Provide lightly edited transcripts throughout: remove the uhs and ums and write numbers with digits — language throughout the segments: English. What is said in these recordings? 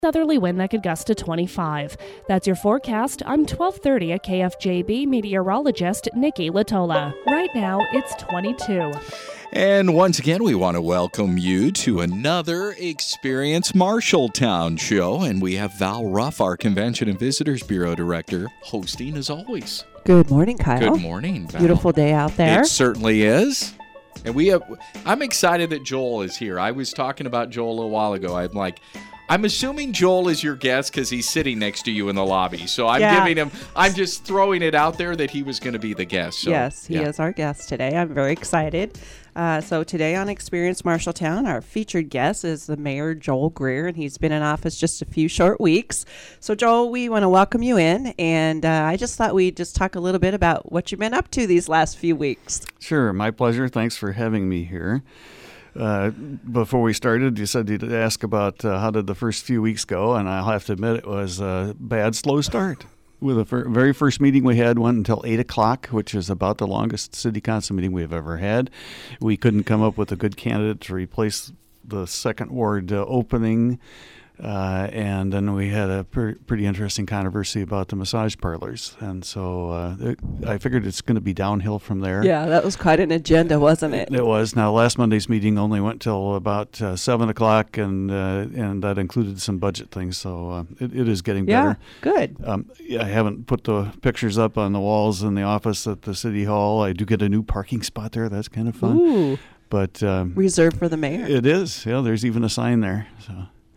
Southerly wind that could gust to 25. That's your forecast. I'm 1230 at KFJB meteorologist Nikki Latola. Right now, it's 22. And once again, we want to welcome you to another Experience Marshalltown show. And we have Val Ruff, our Convention and Visitors Bureau Director, hosting as always. Good morning, Kyle. Good morning, Val. Beautiful day out there. It certainly is. And I'm excited that Joel is here. I was talking about Joel a little while ago. I'm assuming Joel is your guest because he's sitting next to you in the lobby. So I'm just throwing it out there that he was going to be the guest. So, yes, he is our guest today. I'm very excited. So today on Experience Marshalltown, our featured guest is the Mayor Joel Greer, and he's been in office just a few short weeks. So Joel, we want to welcome you in, and I just thought we'd just talk a little bit about what you've been up to these last few weeks. Sure, my pleasure. Thanks for having me here. Before we started, you said you'd ask about how did the first few weeks go, and I'll have to admit it was a bad, slow start. With the very first meeting we had went until 8 o'clock, which is about the longest city council meeting we've ever had. We couldn't come up with a good candidate to replace the second ward opening. And then we had a pretty interesting controversy about the massage parlors. And so I figured it's going to be downhill from there. Yeah, that was quite an agenda, wasn't it? It was. Now, last Monday's meeting only went till about 7 o'clock, and that included some budget things. So it is getting better. Yeah, good. I haven't put the pictures up on the walls in the office at the City Hall. I do get a new parking spot there. That's kind of fun. Ooh. But reserved for the mayor. It is. Yeah, there's even a sign there. So.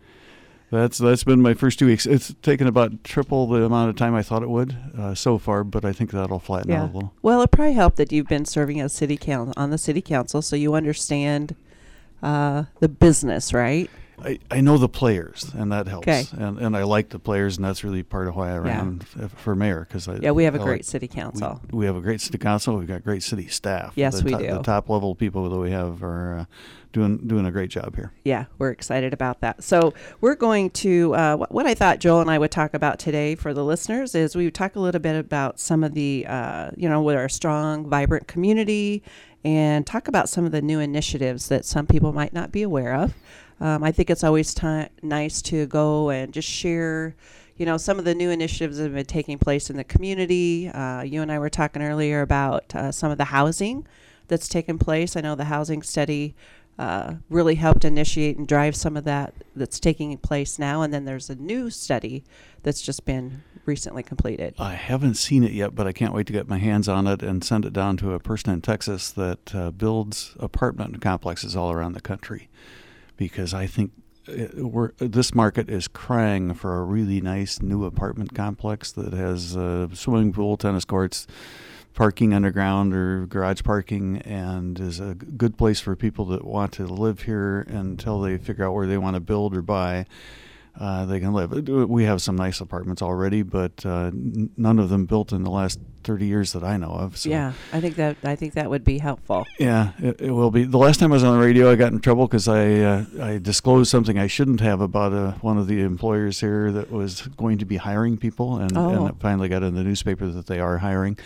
That's been my first 2 weeks. It's taken about triple the amount of time I thought it would so far, but I think that'll flatten out a little. Well, it probably helped that you've been serving as on the city council, so you understand the business, right? I know the players, and that helps. Okay. And I like the players, and that's really part of why I ran for mayor. We have a great city council. We have a great city council. We've got great city staff. Yes, we do. The top level people that we have are doing a great job here. Yeah, we're excited about that. So we're going to, what I thought Joel and I would talk about today for the listeners is we would talk a little bit about some of the, with our strong, vibrant community, and talk about some of the new initiatives that some people might not be aware of. I think it's always nice to go and just share, some of the new initiatives that have been taking place in the community. You and I were talking earlier about some of the housing that's taken place. I know the housing study really helped initiate and drive some of that's taking place now. And then there's a new study that's just been recently completed. I haven't seen it yet, but I can't wait to get my hands on it and send it down to a person in Texas that builds apartment complexes all around the country. Because I think this market is crying for a really nice new apartment complex that has a swimming pool, tennis courts, parking underground or garage parking, and is a good place for people that want to live here until they figure out where they want to build or buy. They can live. We have some nice apartments already, but none of them built in the last 30 years that I know of. So. Yeah, I think that would be helpful. Yeah, it will be. The last time I was on the radio, I got in trouble because I disclosed something I shouldn't have about one of the employers here that was going to be hiring people, and it finally got in the newspaper that they are hiring.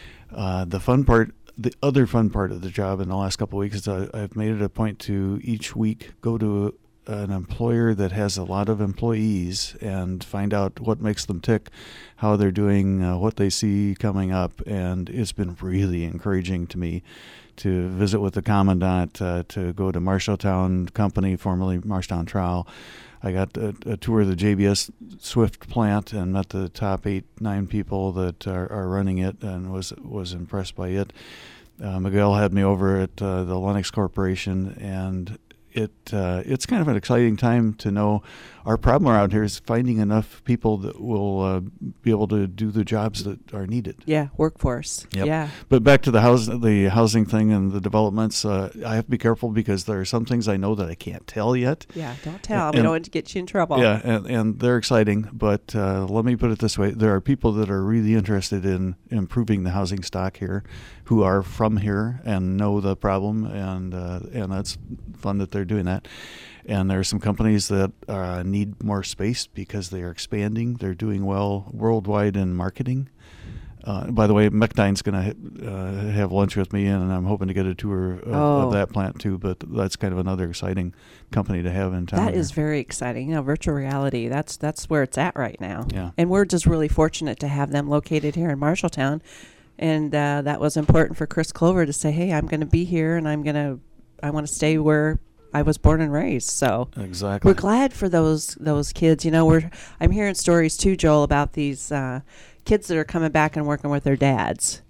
The other fun part of the job in the last couple of weeks is I've made it a point to each week go to an employer that has a lot of employees and find out what makes them tick, how they're doing, what they see coming up. And it's been really encouraging to me to visit with the commandant, to go to Marshalltown Company, formerly Marshalltown Trowel. I got a tour of the JBS Swift plant and met the top 8-9 people that are running it, and was impressed by it. Miguel had me over at the Lennox Corporation, and it's kind of an exciting time to know our problem around here is finding enough people that will be able to do the jobs that are needed. Yeah, workforce. Yep. Yeah. But back to the housing thing and the developments, I have to be careful because there are some things I know that I can't tell yet. Yeah, don't tell. We don't want to get you in trouble. Yeah, and they're exciting. But let me put it this way. There are people that are really interested in improving the housing stock here who are from here and know the problem, and that's fun that they're doing that. And there are some companies that need more space because they are expanding. They're doing well worldwide in marketing. By the way, Mechdyne's going to have lunch with me, and I'm hoping to get a tour of that plant too. But that's kind of another exciting company to have in town. That is very exciting. Virtual reality, that's where it's at right now. Yeah. And we're just really fortunate to have them located here in Marshalltown. And that was important for Chris Clover to say, hey, I'm going to be here, and I want to stay where I was born and raised. So exactly, we're glad for those kids. I'm hearing stories too, Joel, about these kids that are coming back and working with their dads.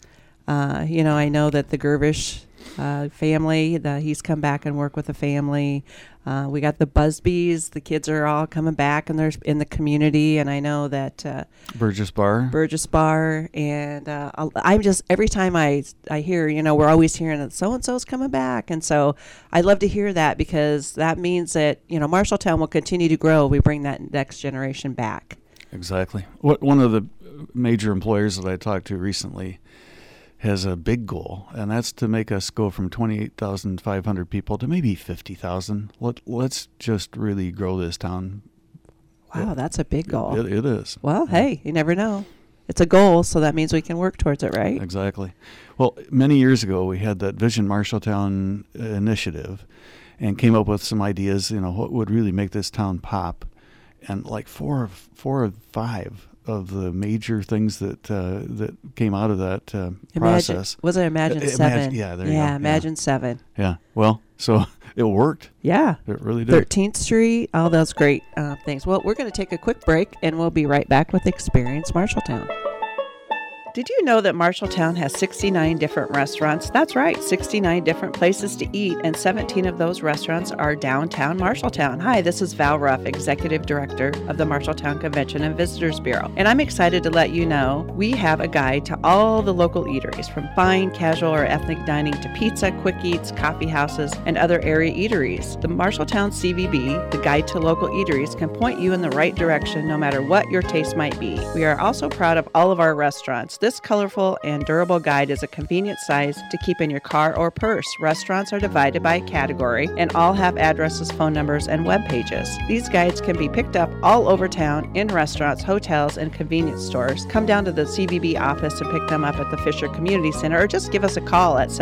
I know that the Gervish family, he's come back and worked with the family. We got the Busbys. The kids are all coming back, and they're in the community. And I know that Burgess Bar. And I'm just, every time I hear, we're always hearing that so-and-so's coming back. And so I love to hear that, because that means that, Marshalltown will continue to grow. We bring that next generation back. Exactly. One of the major employers that I talked to recently has a big goal, and that's to make us go from 28,500 people to maybe 50,000. Let's just really grow this town. Wow, that's a big goal. It is. Well, hey, you never know. It's a goal, so that means we can work towards it, right? Exactly. Well, many years ago, we had that Vision Marshalltown initiative and came up with some ideas, what would really make this town pop. And like four or five of the major things that came out of that process. Was it Imagine 7? Yeah, there you go. Imagine 7. Yeah. Well, so it worked. Yeah. It really did. 13th Street, all those great things. Well, we're going to take a quick break, and we'll be right back with Experience Marshalltown. Did you know that Marshalltown has 69 different restaurants? That's right, 69 different places to eat, and 17 of those restaurants are downtown Marshalltown. Hi, this is Val Ruff, Executive Director of the Marshalltown Convention and Visitors Bureau, and I'm excited to let you know we have a guide to all the local eateries, from fine, casual, or ethnic dining to pizza, quick eats, coffee houses, and other area eateries. The Marshalltown CVB, the Guide to Local Eateries, can point you in the right direction no matter what your taste might be. We are also proud of all of our restaurants. This colorful and durable guide is a convenient size to keep in your car or purse. Restaurants are divided by category and all have addresses, phone numbers, and web pages. These guides can be picked up all over town in restaurants, hotels, and convenience stores. Come down to the CVB office and pick them up at the Fisher Community Center, or just give us a call at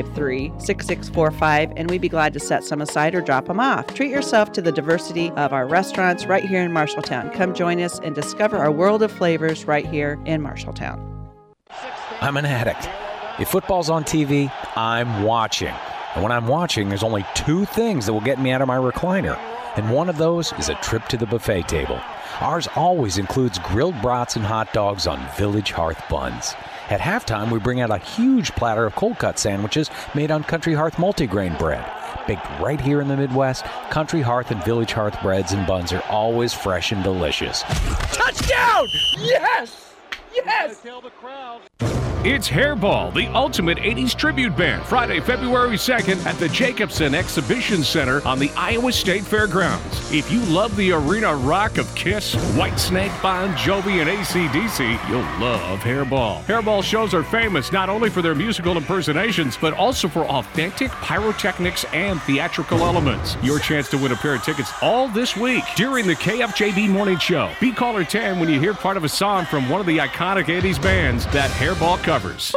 753-6645, and we'd be glad to set some aside or drop them off. Treat yourself to the diversity of our restaurants right here in Marshalltown. Come join us and discover our world of flavors right here in Marshalltown. I'm an addict. If football's on TV, I'm watching. And when I'm watching, there's only two things that will get me out of my recliner. And one of those is a trip to the buffet table. Ours always includes grilled brats and hot dogs on Village Hearth buns. At halftime, we bring out a huge platter of cold-cut sandwiches made on Country Hearth multigrain bread. Baked right here in the Midwest, Country Hearth and Village Hearth breads and buns are always fresh and delicious. Touchdown! Yes! Yes! It's Hairball, the ultimate 80s tribute band, Friday, February 2nd at the Jacobson Exhibition Center on the Iowa State Fairgrounds. If you love the arena rock of Kiss, Whitesnake, Bon Jovi, and AC/DC, you'll love Hairball. Hairball shows are famous not only for their musical impersonations, but also for authentic pyrotechnics and theatrical elements. Your chance to win a pair of tickets all this week during the KFJB Morning Show. Be caller 10 when you hear part of a song from one of the iconic 80s bands that Hairball covers.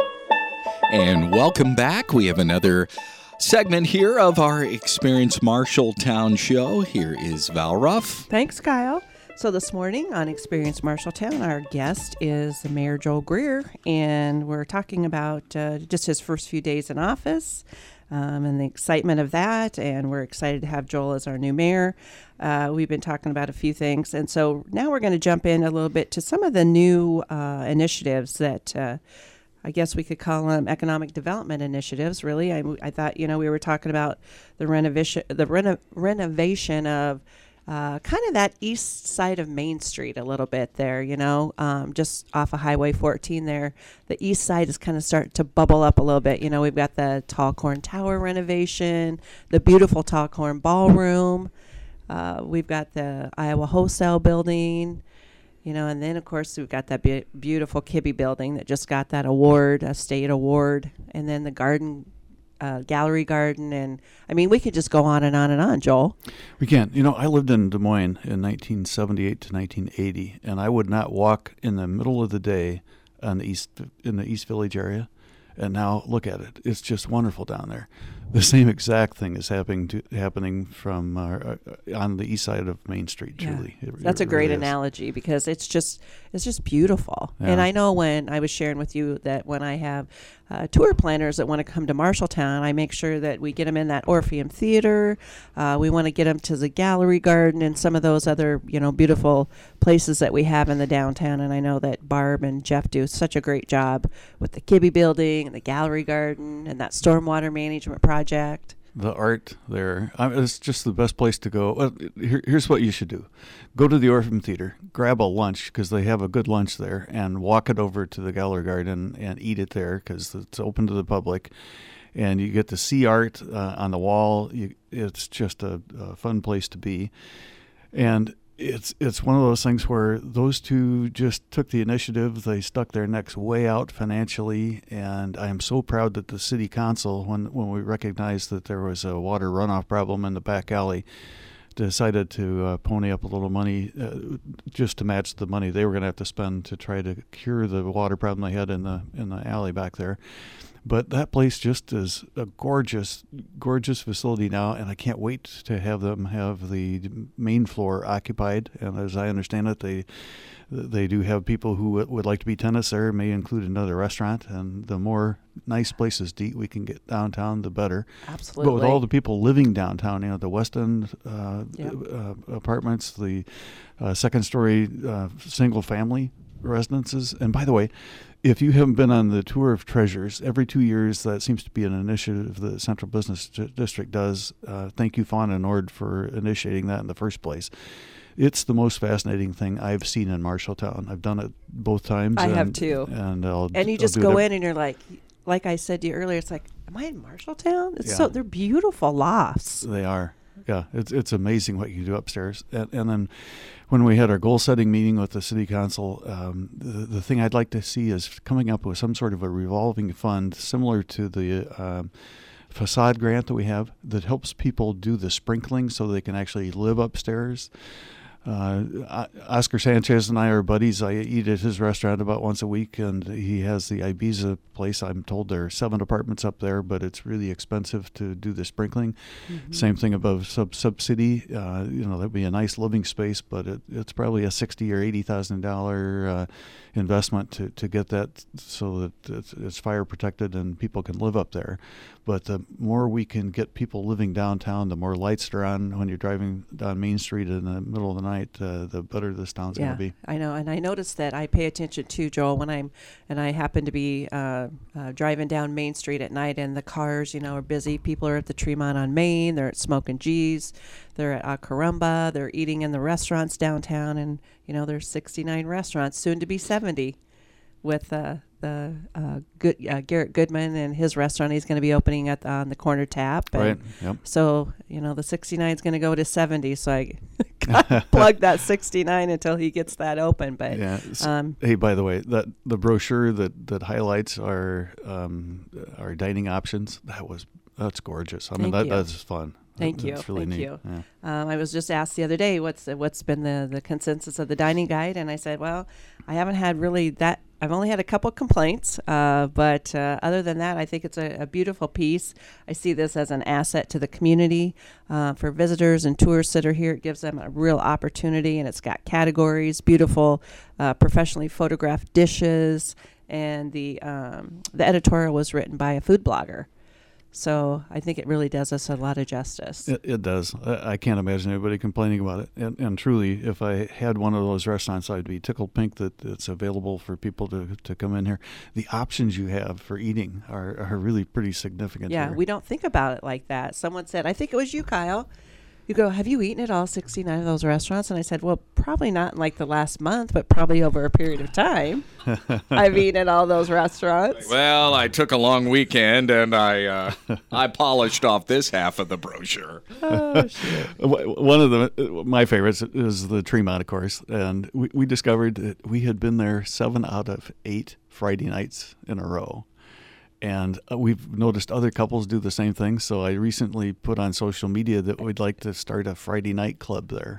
And welcome back. We have another segment here of our Experience Marshalltown show. Here is Val Ruff. Thanks, Kyle. So this morning on Experience Marshalltown, our guest is the Mayor Joel Greer, and we're talking about just his first few days in office and the excitement of that, and we're excited to have Joel as our new mayor. We've been talking about a few things, and so now we're going to jump in a little bit to some of the new initiatives that I guess we could call them economic development initiatives, really. I thought, we were talking about the renovation of kind of that east side of Main Street a little bit there, just off of Highway 14 there. The east side is kind of starting to bubble up a little bit. We've got the Tall Corn Tower renovation, the beautiful Tall Corn Ballroom. We've got the Iowa Wholesale Building. And then, of course, we've got that beautiful Kibbe building that just got that award, a state award, and then the gallery garden. And, we could just go on and on and on, Joel. We can. I lived in Des Moines in 1978 to 1980, and I would not walk in the middle of the day on the in the East Village area. And now look at it; it's just wonderful down there. The same exact thing is happening from on the east side of Main Street. Truly, that's a great analogy because it's just beautiful. Yeah. And I know when I was sharing with you that when I have tour planners that want to come to Marshalltown, I make sure that we get them in that Orpheum Theater. We want to get them to the Gallery Garden and some of those other beautiful places that we have in the downtown. And I know that Barb and Jeff do such a great job with the Kibbe Building and the Gallery Garden and that stormwater management project. The art there, it's just the best place to go. Well, here's what you should do. Go to the Orpheum Theater, grab a lunch because they have a good lunch there, and walk it over to the Gallery Garden and eat it there because it's open to the public. And you get to see art on the wall. It's just a fun place to be. And it's one of those things where those two just took the initiative. They stuck their necks way out financially, and I am so proud that the city council, when we recognized that there was a water runoff problem in the back alley, decided to pony up a little money just to match the money they were going to have to spend to try to cure the water problem they had in the alley back there. But that place just is a gorgeous, gorgeous facility now, and I can't wait to have them have the main floor occupied. And as I understand it, they do have people who would like to be tenants there, may include another restaurant. And the more nice places to eat we can get downtown, the better. Absolutely. But with all the people living downtown, the West End apartments, the second-story single-family residences. And by the way, if you haven't been on the Tour of Treasures, every 2 years that seems to be an initiative the Central Business District does. Thank you, Fawn and Nord, for initiating that in the first place. It's the most fascinating thing I've seen in Marshalltown. I've done it both times. I have too. And you just go in and you're like I said to you earlier, it's like, am I in Marshalltown? It's they're beautiful lofts. They are. Yeah, it's amazing what you can do upstairs. And then when we had our goal-setting meeting with the city council, the thing I'd like to see is coming up with some sort of a revolving fund similar to the facade grant that we have that helps people do the sprinkling so they can actually live upstairs. Oscar Sanchez and I are buddies. I eat at his restaurant about once a week, and he has the Ibiza place. I'm told there are 7 apartments up there, but it's really expensive to do the sprinkling. Mm-hmm. Same thing above Sub City. That'd be a nice living space, but it's probably a $60,000 or $80,000 investment to get that so that it's fire protected and people can live up there. But the more we can get people living downtown, the more lights are on when you're driving down Main Street in the middle of the night, the better this town's going to be. I know, and I noticed that I pay attention too, Joel, when I happen to be driving down Main Street at night, and the cars, are busy. People are at the Tremont on Main. They're at Smokin' G's. They're at Carumba. They're eating in the restaurants downtown, and there's 69 restaurants, soon to be 70, with Garrett Goodman and his restaurant. He's going to be opening on the Corner Tap. Right. Yep. So, the 69 is going to go to 70. So I got to plug that 69 until he gets that open. But hey, by the way, the brochure that highlights our dining options, that's gorgeous. I mean, that's fun. Thank you. That's really neat. You. Yeah. I was just asked the other day what's been the consensus of the dining guide, and I said, well, I haven't had really that. I've only had a couple complaints, but other than that, I think it's a beautiful piece. I see this as an asset to the community for visitors and tourists that are here. It gives them a real opportunity, and it's got categories, beautiful, professionally photographed dishes, and the editorial was written by a food blogger. So I think it really does us a lot of justice. It does. I can't imagine anybody complaining about it. And truly, if I had one of those restaurants, I'd be tickled pink that it's available for people to come in here. The options you have for eating are really pretty significant. Yeah, here. We don't think about it like that. Someone said, I think it was you, Kyle. You go, have you eaten at all 69 of those restaurants? And I said, well, probably not in like the last month, but probably over a period of time. I've eaten at all those restaurants. Well, I took a long weekend and I polished off this half of the brochure. Oh, shit. One of my favorites is the Tremont, of course. And we discovered that we had been there 7 out of 8 Friday nights in a row. And we've noticed other couples do the same thing. So I recently put on social media that we'd like to start a Friday night club there.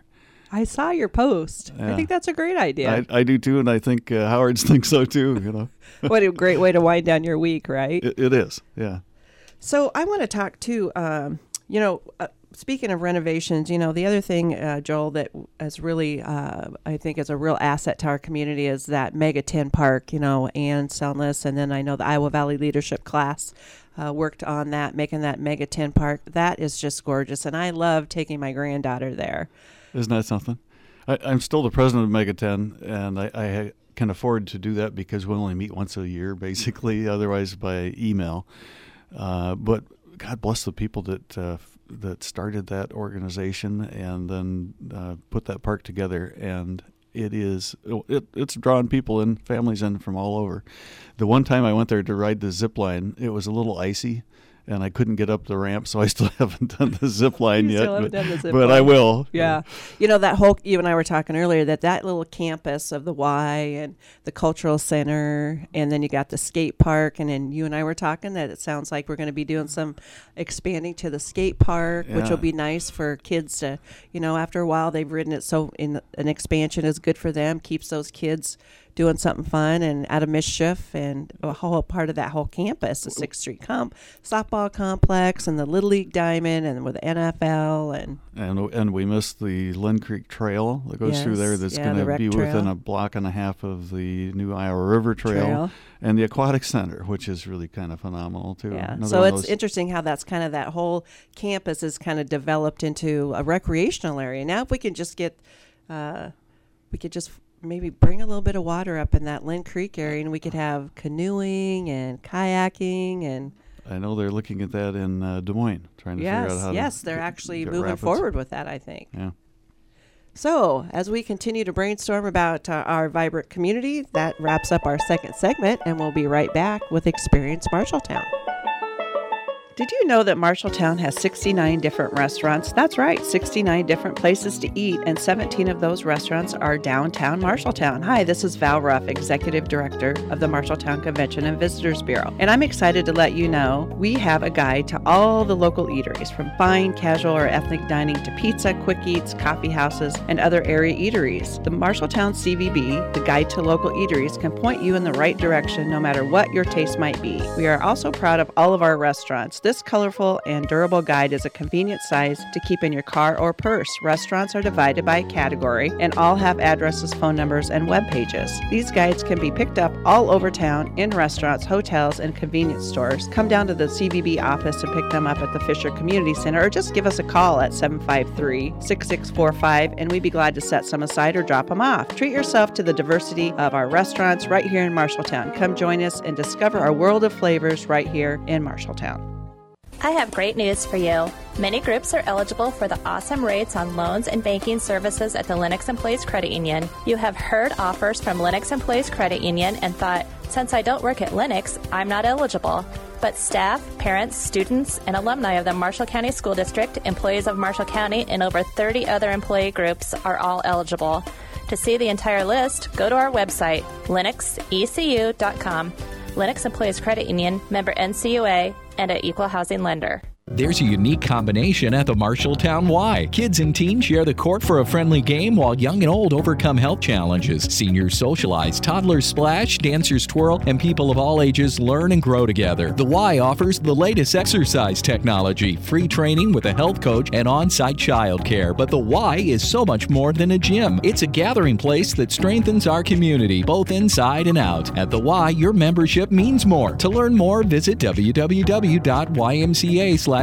I saw your post. Yeah. I think that's a great idea. I do too, and I think Howard's thinks so too. What a great way to wind down your week, right? It is, yeah. So I want to talk too. Speaking of renovations, the other thing, Joel, that is really, I think, is a real asset to our community is that Mega 10 Park. Ann Selness, and then I know the Iowa Valley Leadership class worked on that, making that Mega 10 Park. That is just gorgeous, and I love taking my granddaughter there. Isn't that something? I'm still the president of Mega 10, and I can afford to do that because we only meet once a year, basically, otherwise by email. But God bless the people that started that organization and then put that park together. And it's drawing people in, families in from all over. The one time I went there to ride the zip line, it was a little icy, and I couldn't get up the ramp, so I still haven't done the zip line yet. But I will. Yeah. That whole, you and I were talking earlier, that little campus of the Y and the cultural center, and then you got the skate park, and then you and I were talking that it sounds like we're going to be doing some expanding to the skate park, which will be nice for kids to, after a while they've ridden it, so an expansion is good for them, keeps those kids doing something fun and out of mischief, and a whole part of that whole campus, the 6th Street softball complex and the Little League Diamond and with the NFL. And we missed the Lynn Creek Trail that goes through there that's going to be within a block and a half of the new Iowa River Trail. And the Aquatic Center, which is really kind of phenomenal, too. Yeah, so it's interesting how that's kind of that whole campus is kind of developed into a recreational area. Now if we can just get, maybe bring a little bit of water up in that Lynn Creek area, and we could have canoeing and kayaking. And I know they're looking at that in Des Moines, trying to figure out how to. Yes, they're actually moving forward with that, I think. Yeah. So as we continue to brainstorm about our vibrant community, that wraps up our second segment, and we'll be right back with Experience Marshalltown. Did you know that Marshalltown has 69 different restaurants? That's right, 69 different places to eat, and 17 of those restaurants are downtown Marshalltown. Hi, this is Val Ruff, Executive Director of the Marshalltown Convention and Visitors Bureau, and I'm excited to let you know we have a guide to all the local eateries, from fine, casual, or ethnic dining to pizza, quick eats, coffee houses, and other area eateries. The Marshalltown CVB, the Guide to Local Eateries, can point you in the right direction no matter what your taste might be. We are also proud of all of our restaurants. This colorful and durable guide is a convenient size to keep in your car or purse. Restaurants are divided by category and all have addresses, phone numbers, and web pages. These guides can be picked up all over town in restaurants, hotels, and convenience stores. Come down to the CVB office and pick them up at the Fisher Community Center, or just give us a call at 753-6645 and we'd be glad to set some aside or drop them off. Treat yourself to the diversity of our restaurants right here in Marshalltown. Come join us and discover our world of flavors right here in Marshalltown. I have great news for you. Many groups are eligible for the awesome rates on loans and banking services at the Lennox Employees Credit Union. You have heard offers from Lennox Employees Credit Union and thought, since I don't work at Lennox, I'm not eligible. But staff, parents, students, and alumni of the Marshall County School District, employees of Marshall County, and over 30 other employee groups are all eligible. To see the entire list, go to our website, lennoxecu.com. Lennox Employees Credit Union, member NCUA, and an equal housing lender. There's a unique combination at the Marshalltown Y. Kids and teens share the court for a friendly game while young and old overcome health challenges. Seniors socialize, toddlers splash, dancers twirl, and people of all ages learn and grow together. The Y offers the latest exercise technology, free training with a health coach, and on-site childcare. But the Y is so much more than a gym. It's a gathering place that strengthens our community, both inside and out. At the Y, your membership means more. To learn more, visit www.ymca/YWCA.org.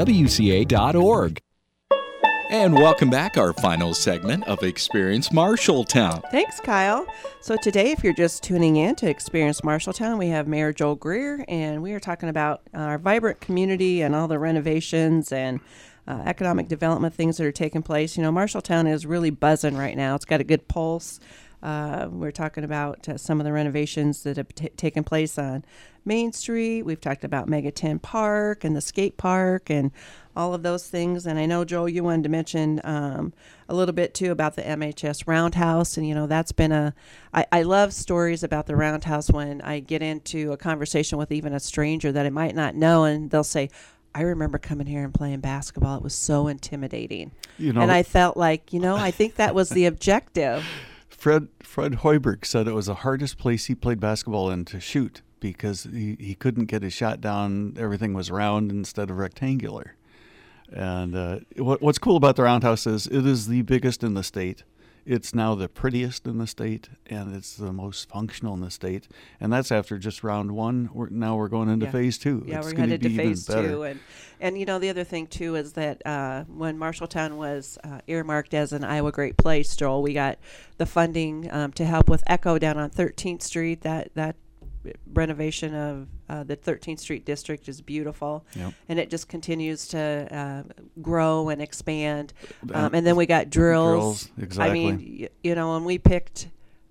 And welcome back, our final segment of Experience Marshalltown. Thanks, Kyle. So today, if you're just tuning in to Experience Marshalltown, we have Mayor Joel Greer, and we are talking about our vibrant community and all the renovations and economic development things that are taking place. Marshalltown is really buzzing right now. It's got a good pulse. We're talking about some of the renovations that have taken place on Main Street. We've talked about Mega 10 Park and the skate park and all of those things. And I know, Joel, you wanted to mention a little bit, too, about the MHS Roundhouse. And, that's been I love stories about the Roundhouse when I get into a conversation with even a stranger that I might not know. And they'll say, I remember coming here and playing basketball. It was so intimidating. You know, and I felt like, I think that was the objective. Fred Hoiberg said it was the hardest place he played basketball in to shoot because he couldn't get his shot down. Everything was round instead of rectangular. And what's cool about the Roundhouse is it is the biggest in the state. It's now the prettiest in the state, and it's the most functional in the state. And that's after just round one. Now we're going into phase two. Yeah, it's we're gonna headed to be phase even better. two. And the other thing, too, is that when Marshalltown was earmarked as an Iowa Great Place, Joel, we got the funding to help with Echo down on 13th Street. That renovation of the 13th Street district is beautiful. Yep. And it just continues to grow and expand. And then we got drills. Exactly. I mean, when we picked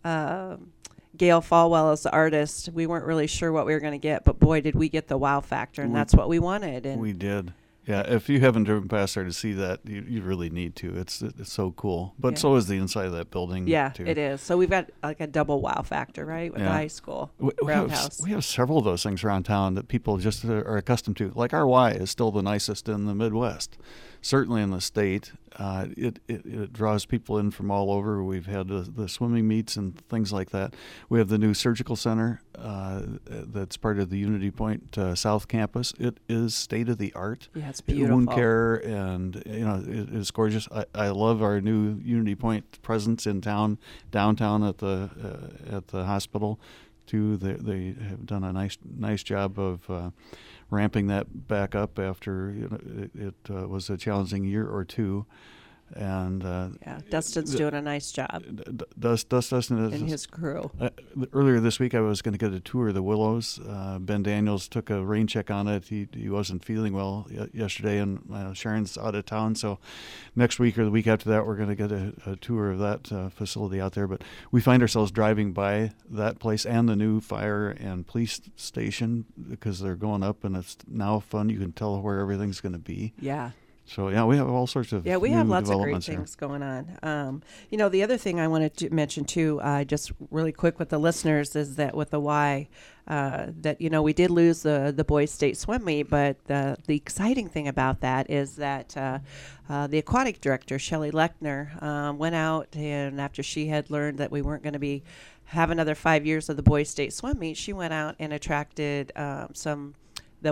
Gail Falwell as the artist, we weren't really sure what we were going to get, but boy, did we get the wow factor, and that's what we wanted. And we did. Yeah, if you haven't driven past there to see that, you really need to. It's so cool. But so is the inside of that building. Yeah, too. it is. So we've got like a double wow factor, right, with the high school Roundhouse. We have several of those things around town that people just are accustomed to. Like our Y is still the nicest in the Midwest. Certainly in the state, it draws people in from all over. We've had the swimming meets and things like that. We have the new surgical center that's part of the Unity Point South Campus. It is state of the art. Yeah, it's beautiful. Wound care, and it is gorgeous. I love our new Unity Point presence in town, downtown at the hospital. Too, they have done a nice job of ramping that back up after it was a challenging year or two. And Dustin's doing a nice job. Dustin and his crew. Earlier this week, I was going to get a tour of the Willows. Ben Daniels took a rain check on it. He wasn't feeling well yesterday, and Sharon's out of town. So next week or the week after that, we're going to get a tour of that facility out there. But we find ourselves driving by that place and the new fire and police station because they're going up, and it's now fun. You can tell where everything's going to be. Yeah. So, we have all sorts of we have lots of great here. things going on. The other thing I wanted to mention, too, just really quick with the listeners, is that with the Y, that, we did lose the boys' state swim meet, but the exciting thing about that is that the aquatic director, Shelley Lechner, went out, and after she had learned that we weren't going to have another 5 years of the boys' state swim meet, she went out and attracted the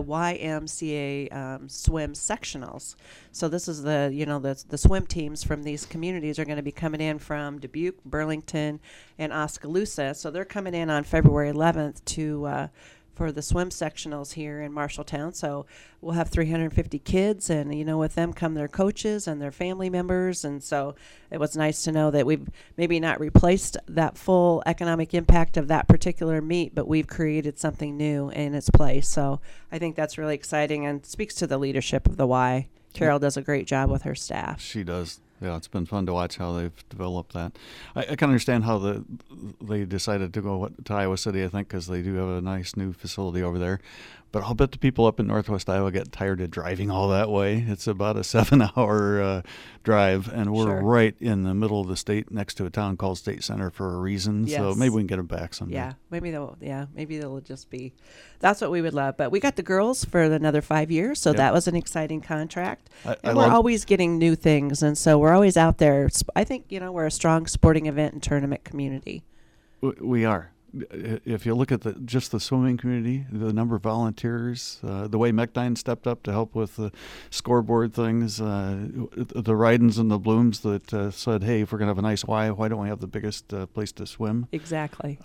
YMCA swim sectionals. So this is the swim teams from these communities are going to be coming in from Dubuque, Burlington, and Oskaloosa. So they're coming in on February 11th for the swim sectionals here in Marshalltown. So we'll have 350 kids, and with them come their coaches and their family members. And so it was nice to know that we've maybe not replaced that full economic impact of that particular meet, but we've created something new in its place. So I think that's really exciting and speaks to the leadership of the Y. Carol does a great job with her staff. She does. Yeah, it's been fun to watch how they've developed that. I can understand how they decided to go to Iowa City, I think, because they do have a nice new facility over there. But I'll bet the people up in Northwest Iowa get tired of driving all that way. It's about a 7-hour drive, and we're right in the middle of the state next to a town called State Center for a reason. Yes. So maybe we can get them back someday. Yeah, maybe they'll just be. That's what we would love. But we got the girls for another 5 years, so that was an exciting contract. And we're always getting new things, and so we're always out there. I think we're a strong sporting event and tournament community. We are. If you look at just the swimming community, the number of volunteers, the way Mechdyne stepped up to help with the scoreboard things, the Rydens and the Blooms that said, hey, if we're going to have a nice Y, why don't we have the biggest place to swim? Exactly.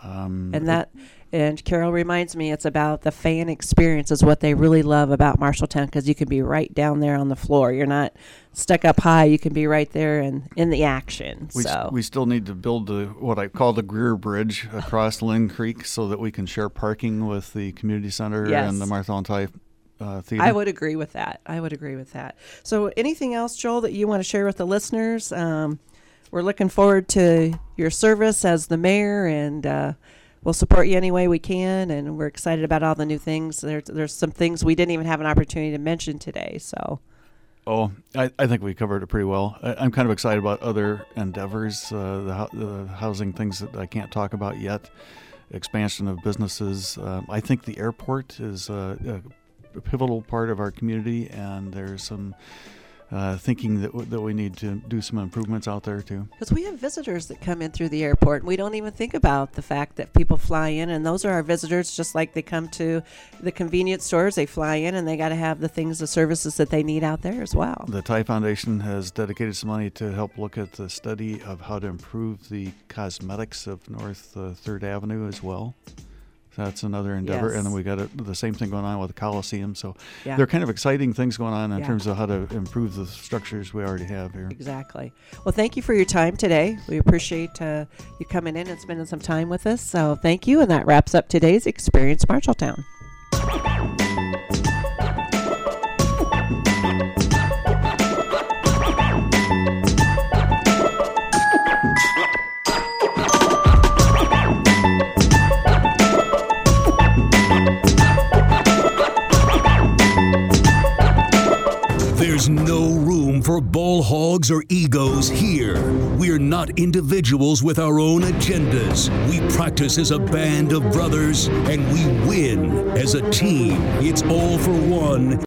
And Carol reminds me it's about the fan experience is what they really love about Marshalltown, because you can be right down there on the floor. You're not stuck up high. You can be right there and in the action. We still need to build what I call the Greer Bridge across Lynn Creek so that we can share parking with the community center and the Martha Ellentye Theater. I would agree with that. So anything else, Joel, that you want to share with the listeners? We're looking forward to your service as the mayor, and we'll support you any way we can, and we're excited about all the new things. There's some things we didn't even have an opportunity to mention today. So, I think we covered it pretty well. I'm kind of excited about other endeavors, the housing things that I can't talk about yet, expansion of businesses. I think the airport is pivotal part of our community, and there's some thinking that we need to do some improvements out there too. Because we have visitors that come in through the airport, and we don't even think about the fact that people fly in, and those are our visitors, just like they come to the convenience stores. They fly in, and they got to have the things, the services that they need out there as well. The Thai Foundation has dedicated some money to help look at the study of how to improve the cosmetics of North 3rd Avenue as well. That's another endeavor. Yes. And then we got the same thing going on with the Coliseum. So Yeah. they're kind of exciting things going on in Yeah. terms of how to improve the structures we already have here. Exactly. Well, thank you for your time today. We appreciate you coming in and spending some time with us. So thank you. And that wraps up today's Experience Marshalltown. There's no room for ball hogs or egos here. We're not individuals with our own agendas. We practice as a band of brothers, and we win as a team. It's all for one.